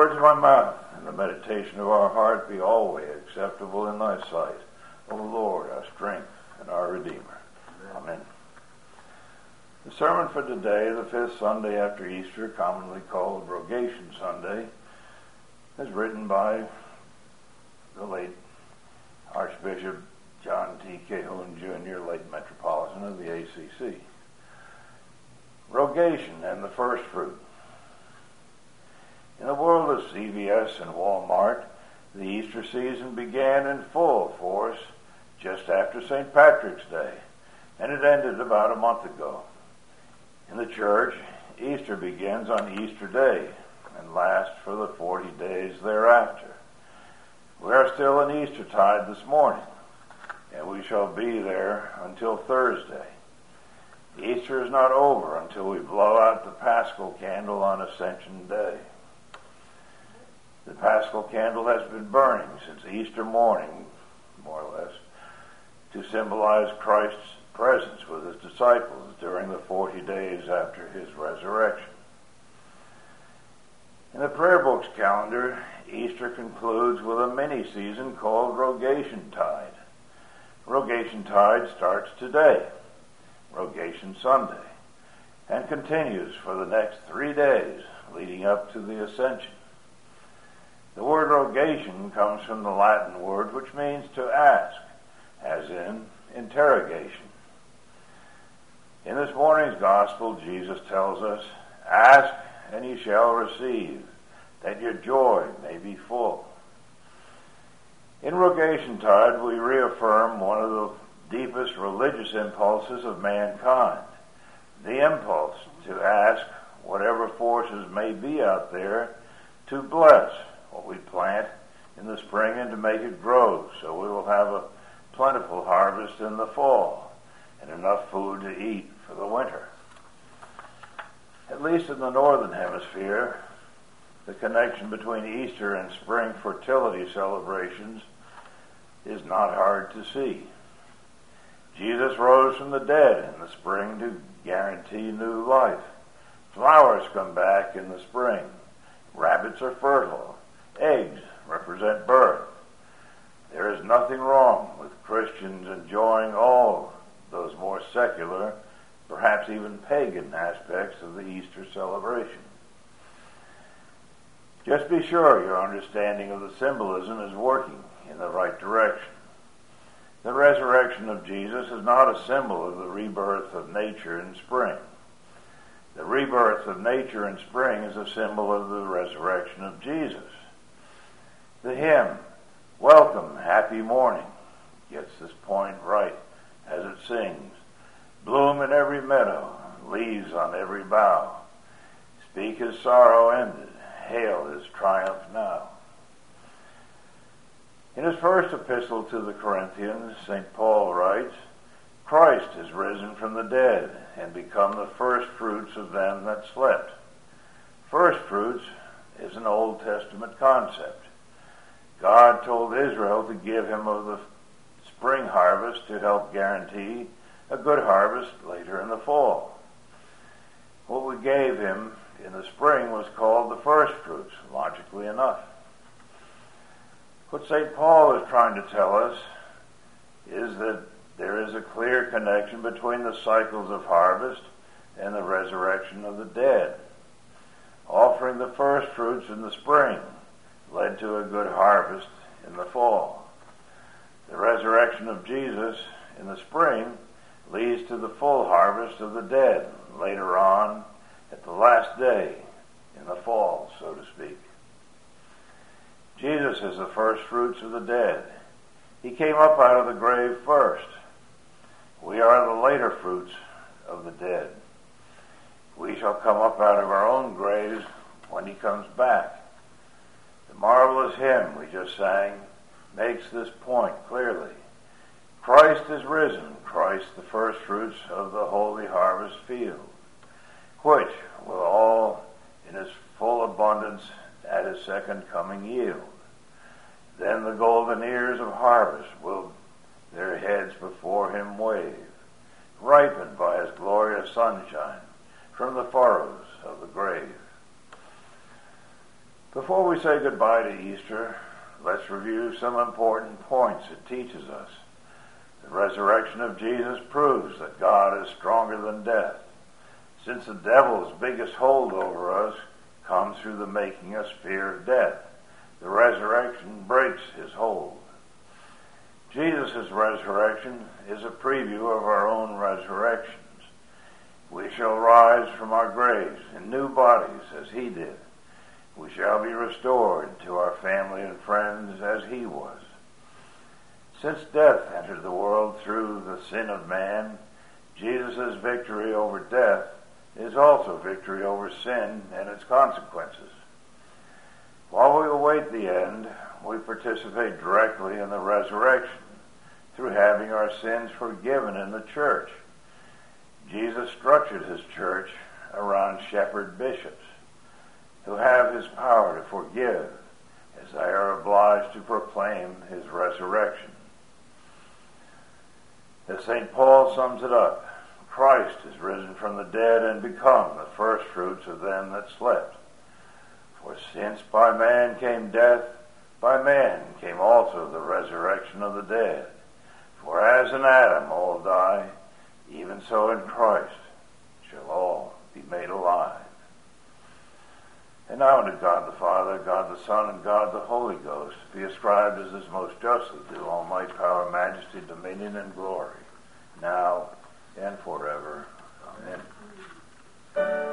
words of my mouth and the meditation of our heart be always acceptable in thy sight, O Lord, our strength and our Redeemer. Amen. The sermon for today, the fifth Sunday after Easter, commonly called Rogation Sunday, is written by the late Archbishop John T. Calhoun Jr., late Metropolitan of the ACC. Rogation and the first fruit. In the world of CVS and Walmart, the Easter season began in full force just after St. Patrick's Day, and it ended about a month ago. In the church, Easter begins on Easter Day and lasts for the 40 days thereafter. We are still in Eastertide this morning, and we shall be there until Thursday. Easter is not over until we blow out the Paschal candle on Ascension Day. The Paschal candle has been burning since Easter morning, more or less, to symbolize Christ's presence with his disciples during the 40 days after his resurrection. In the prayer book's calendar, Easter concludes with a mini-season called Rogation Tide. Rogation Tide starts today, Rogation Sunday, and continues for the next 3 days leading up to the Ascension. The word rogation comes from the Latin word which means to ask, as in interrogation. In this morning's gospel, Jesus tells us, "Ask, and ye shall receive, that your joy may be full." In Rogation Tide, we reaffirm one of the deepest religious impulses of mankind, the impulse to ask whatever forces may be out there to bless what we plant in the spring and to make it grow so we will have a plentiful harvest in the fall and enough food to eat for the winter. At least in the northern hemisphere, the connection between Easter and spring fertility celebrations is not hard to see. Jesus rose from the dead in the spring to guarantee new life. Flowers come back in the spring. Rabbits are fertile. Eggs represent birth. There is nothing wrong with Christians enjoying all those more secular, perhaps even pagan aspects of the Easter celebration. Just be sure your understanding of the symbolism is working in the right direction. The resurrection of Jesus is not a symbol of the rebirth of nature in spring. The rebirth of nature in spring is a symbol of the resurrection of Jesus. The hymn, "Welcome, Happy Morning," gets this point right as it sings, "Bloom in every meadow, leaves on every bough. Speak his sorrow ended, hail his triumph now." In his first epistle to the Corinthians, St. Paul writes, "Christ is risen from the dead and become the first fruits of them that slept." First fruits is an Old Testament concept. God told Israel to give him of the spring harvest to help guarantee a good harvest later in the fall. What we gave him in the spring was called the first fruits, logically enough. What St. Paul is trying to tell us is that there is a clear connection between the cycles of harvest and the resurrection of the dead. Offering the first fruits in the spring led to a good harvest in the fall. The resurrection of Jesus in the spring leads to the full harvest of the dead later on at the last day in the fall, so to speak. Jesus is the first fruits of the dead. He came up out of the grave first. We are the later fruits of the dead. We shall come up out of our own graves when he comes back. The marvelous hymn we just sang makes this point clearly. Christ is risen, Christ the first fruits of the holy harvest field, which will all in his full abundance at his second coming yield. Then the golden ears of harvest will their heads before him wave, ripened by his glorious sunshine from the furrows of the grave. Before we say goodbye to Easter, let's review some important points it teaches us. The resurrection of Jesus proves that God is stronger than death, since the devil's biggest hold over us comes through the making us fear death. The resurrection breaks his hold. Jesus' resurrection is a preview of our own resurrections. We shall rise from our graves in new bodies as he did. We shall be restored to our family and friends as he was. Since death entered the world through the sin of man, Jesus' victory over death is also victory over sin and its consequences. While we await the end, we participate directly in the resurrection through having our sins forgiven in the church. Jesus structured his church around shepherd bishops who have his power to forgive as they are obliged to proclaim his resurrection. As St. Paul sums it up, Christ is risen from the dead and become the first fruits of them that slept. For since by man came death, by man came also the resurrection of the dead. For as in Adam all die, even so in Christ shall all be made alive. And now unto God the Father, God the Son, and God the Holy Ghost be ascribed as is most justly due all might, power, majesty, dominion, and glory, now and forever. Amen.